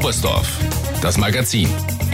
Leobersdorf, das Magazin.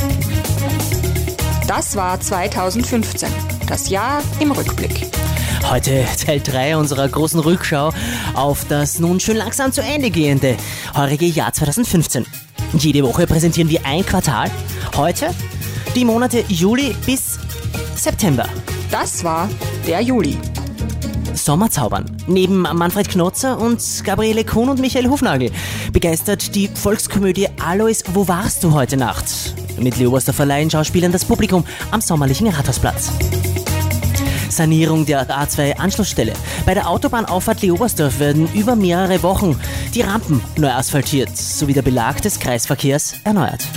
Das war 2015, das Jahr im Rückblick. Heute Teil 3 unserer großen Rückschau auf das nun schön langsam zu Ende gehende heurige Jahr 2015. Jede Woche präsentieren wir ein Quartal. Heute die Monate Juli bis September. Das war der Juli. Sommerzaubern. Neben Manfred Knotzer und Gabriele Kuhn und Michael Hufnagel begeistert die Volkskomödie Alois, wo warst du heute Nacht? Mit Leobersdorfer Laienschauspielern das Publikum am sommerlichen Rathausplatz. Sanierung der A2-Anschlussstelle. Bei der Autobahnauffahrt Leobersdorf werden über mehrere Wochen die Rampen neu asphaltiert, sowie der Belag des Kreisverkehrs erneuert.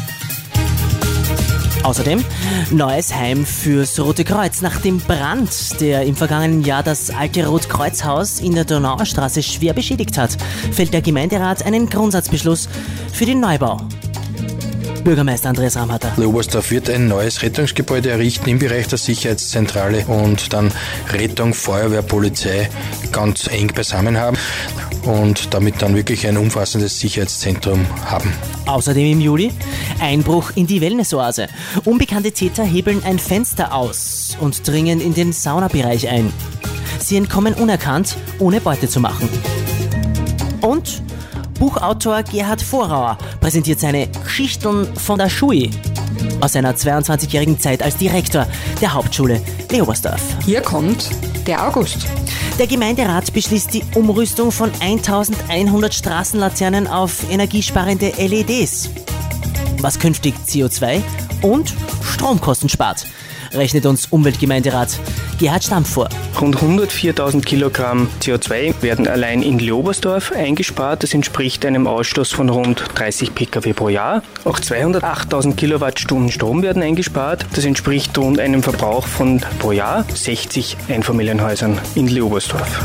Außerdem neues Heim fürs Rote Kreuz. Nach dem Brand, der im vergangenen Jahr das alte Rotkreuzhaus in der Donauer Straße schwer beschädigt hat, fällt der Gemeinderat einen Grundsatzbeschluss für den Neubau. Bürgermeister Andreas Ramhatter. Leobersdorf wird ein neues Rettungsgebäude errichten im Bereich der Sicherheitszentrale und dann Rettung, Feuerwehr, Polizei ganz eng beisammen haben und damit dann wirklich ein umfassendes Sicherheitszentrum haben. Außerdem im Juli Einbruch in die Wellnessoase. Unbekannte Täter hebeln ein Fenster aus und dringen in den Saunabereich ein. Sie entkommen unerkannt, ohne Beute zu machen. Und Buchautor Gerhard Vorauer präsentiert seine Geschichten von der Schule aus seiner 22-jährigen Zeit als Direktor der Hauptschule Leobersdorf. Hier kommt der August. Der Gemeinderat beschließt die Umrüstung von 1100 Straßenlaternen auf energiesparende LEDs, was künftig CO2 und Stromkosten spart, rechnet uns Umweltgemeinderat Gerhard Stampf vor. Rund 104.000 Kilogramm CO2 werden allein in Leobersdorf eingespart. Das entspricht einem Ausstoß von rund 30 Pkw pro Jahr. Auch 208.000 Kilowattstunden Strom werden eingespart. Das entspricht rund einem Verbrauch von pro Jahr 60 Einfamilienhäusern in Leobersdorf.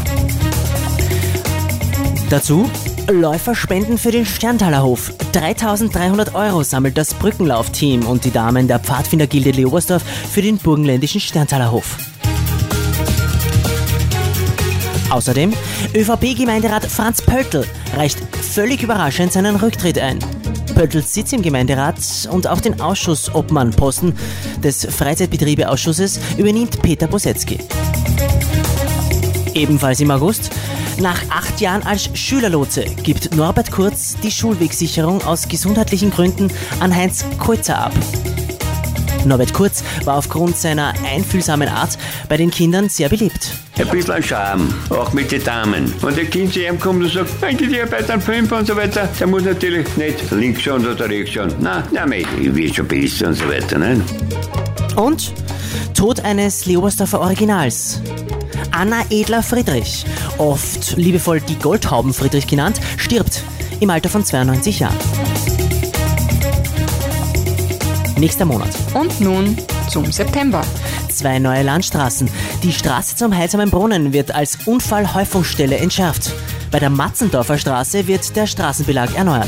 Dazu Läuferspenden für den Sterntalerhof. 3.300 € sammelt das Brückenlaufteam und die Damen der Pfadfindergilde Leobersdorf für den burgenländischen Sterntalerhof. Außerdem ÖVP-Gemeinderat Franz Pöltl reicht völlig überraschend seinen Rücktritt ein. Pöltls Sitz im Gemeinderat und auch den Ausschussobmannposten des Freizeitbetriebeausschusses übernimmt Peter Bosetzky. Ebenfalls im August, nach 8 Jahren als Schülerlotse, gibt Norbert Kurz die Schulwegsicherung aus gesundheitlichen Gründen an Heinz Kolzer ab. Norbert Kurz war aufgrund seiner einfühlsamen Art bei den Kindern sehr beliebt. Ein bisschen Charme, auch mit den Damen. Wenn der Kind zu ihm kommt und sagt, danke dir bei den 5 und so weiter, der muss natürlich nicht links schauen oder rechts schauen. Nein, ich will schon besser und so weiter. Nein? Und Tod eines Leobersdorfer Originals. Anna Edler-Friedrich, oft liebevoll die Goldhauben-Friedrich genannt, stirbt im Alter von 92 Jahren. Nächster Monat. Und nun zum September. 2 neue Landstraßen. Die Straße zum Heilsamen Brunnen wird als Unfallhäufungsstelle entschärft. Bei der Matzendorfer Straße wird der Straßenbelag erneuert.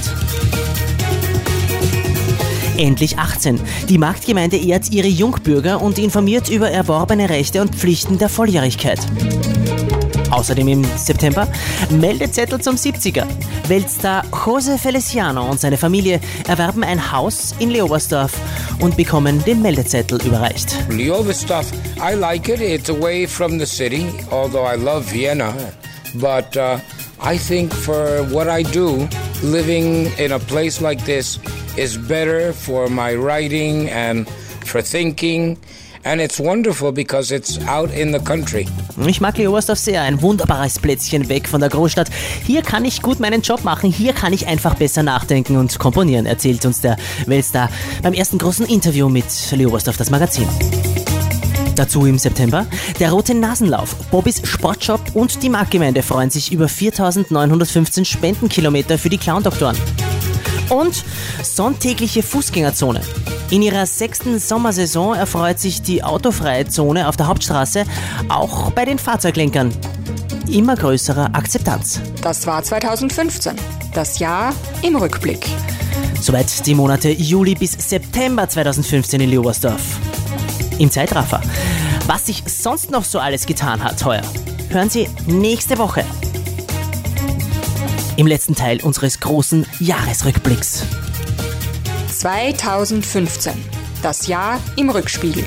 Endlich 18. Die Marktgemeinde ehrt ihre Jungbürger und informiert über erworbene Rechte und Pflichten der Volljährigkeit. Außerdem im September Meldezettel zum 70er. Weltstar Jose Feliciano und seine Familie erwerben ein Haus in Leobersdorf und bekommen den Meldezettel überreicht. Leobersdorf, I like it. It's away from the city, although I love Vienna. But I think for what I do, living in a place like this is better for my writing and for thinking. And it's wonderful because it's out in the country. Ich mag Leobersdorf sehr, ein wunderbares Plätzchen weg von der Großstadt. Hier kann ich gut meinen Job machen, hier kann ich einfach besser nachdenken und komponieren, erzählt uns der Weltstar beim ersten großen Interview mit Leobersdorf, das Magazin. Dazu im September der Rote Nasenlauf, Bobbys Sportshop und die Marktgemeinde freuen sich über 4.915 Spendenkilometer für die Clown-Doktoren. Und sonntägliche Fußgängerzone. In ihrer 6. Sommersaison erfreut sich die autofreie Zone auf der Hauptstraße auch bei den Fahrzeuglenkern immer größerer Akzeptanz. Das war 2015, das Jahr im Rückblick. Soweit die Monate Juli bis September 2015 in Leobersdorf. Im Zeitraffer. Was sich sonst noch so alles getan hat heuer, hören Sie nächste Woche. Im letzten Teil unseres großen Jahresrückblicks. 2015. Das Jahr im Rückspiegel.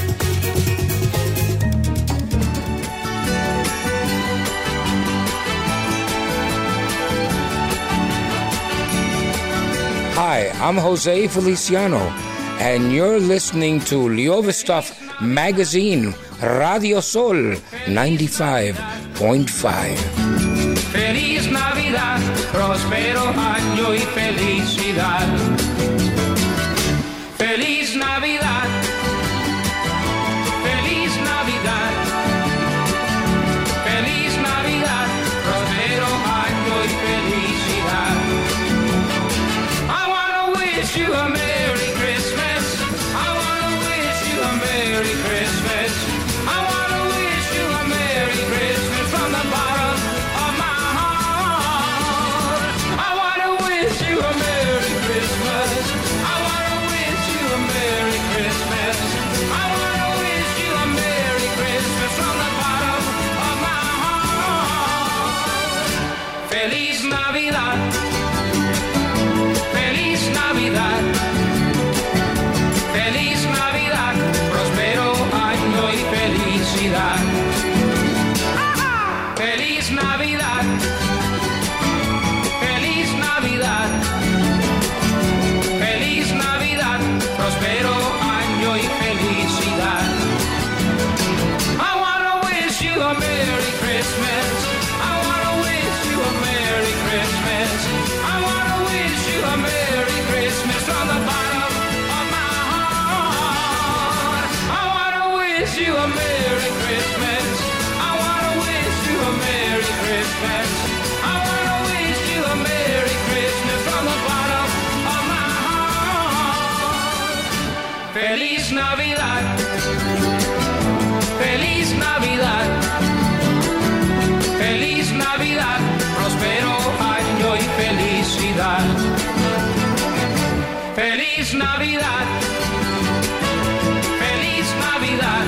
Hi, I'm Jose Feliciano, and you're listening to Liovistov Magazine, Radio Sol 95.5. Feliz Navidad, próspero año y felicidad. Feliz Navidad, feliz Navidad, feliz Navidad, próspero año y felicidad. I wanna wish you a Merry Christmas. I wanna wish you a Merry Christmas. I wanna wish you a Merry Christmas from the bottom of my heart. I wanna wish you a Merry Christmas. I wanna wish you a Merry Christmas. I wanna wish you a Merry Christmas from the bottom of my heart. Feliz Navidad. Feliz Navidad. Feliz Navidad. Próspero año y felicidad. Feliz Navidad. Feliz Navidad. Feliz Navidad. Próspero año y felicidad. I wanna wish you a Merry Christmas. I wanna wish you a Merry Christmas. I wanna wish you a Merry Christmas from the bottom of my heart. I wanna wish you a Merry Christmas. I wanna wish you a Merry Christmas. I wanna wish you a Merry Christmas from the bottom of my heart. Feliz Navidad. Feliz Navidad. Feliz Navidad. Próspero año y felicidad. Feliz Navidad. Feliz Navidad.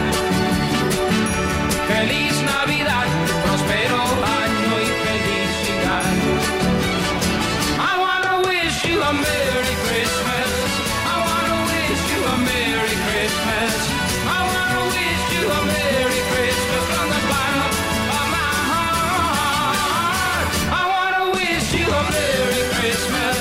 Feliz Navidad. Próspero año y felicidad. I wanna wish you a Merry Christmas. I wanna wish you a Merry Christmas. I wanna wish you a Merry Christmas from the bottom of my heart. I wanna wish you a Merry Christmas.